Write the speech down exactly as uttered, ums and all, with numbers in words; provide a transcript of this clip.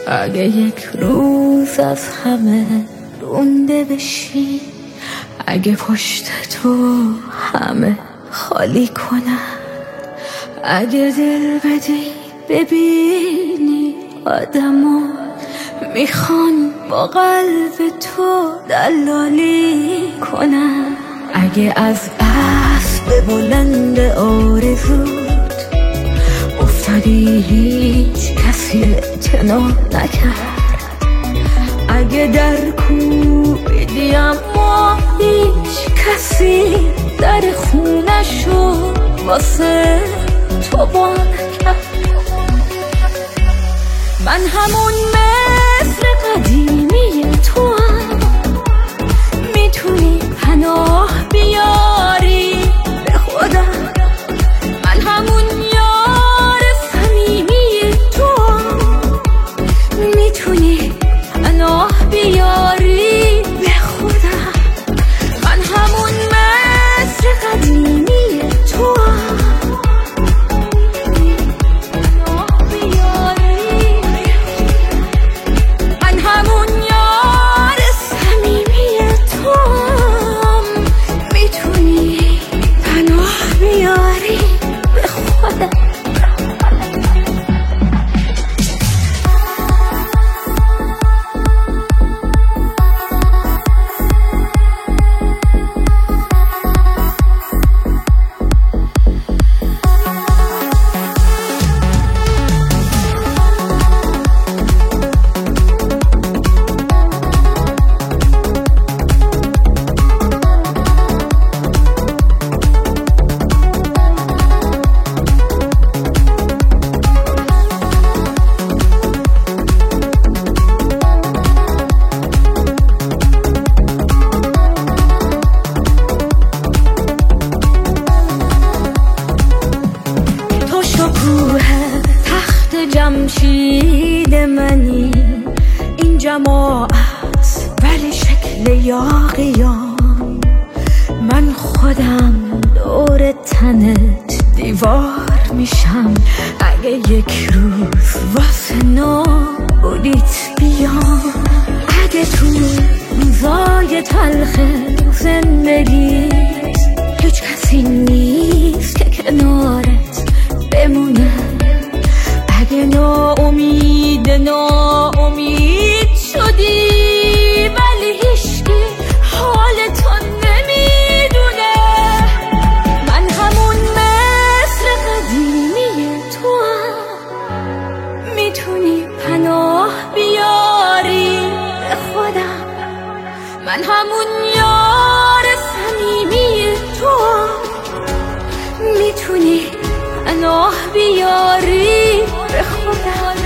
اگه یک روز از همه رونده بشی، اگه پشت تو همه خالی کنن، اگه دل بدی ببینی آدما میخوان با قلب تو دلالی کنن، اگه از اسب بلند آرزوت افتادی هیچ کسی اعتنا نکرد، اگه در کوبیدی اما هیچ کسی در خونشو واسه تو با نکرد، من همون مثل قدیمی تو هم میتونی پناه بیاری به خودم، من همون یار صمیمی تو هم میتونی پناه بیاری به خودم، من همون مثل قدیمی تو هم جمشید منی، این جماعت ولی شکل یاغیان، من خودم دور تنت دیوار میشم، اگه یک روز واسه نابودیت بیام، اگه تو روزای تلخ زندگیت هیچ کسی نیست که کنارت بمونه، اگه ناامید ناامید شدی ولی هیچکی حالتو نمیدونه، من همون مثل قدیمی تو هم میتونی پناه بیاری به خودم، من همون یار صمیمی تو هم میتونی پناه بیاری به خودم.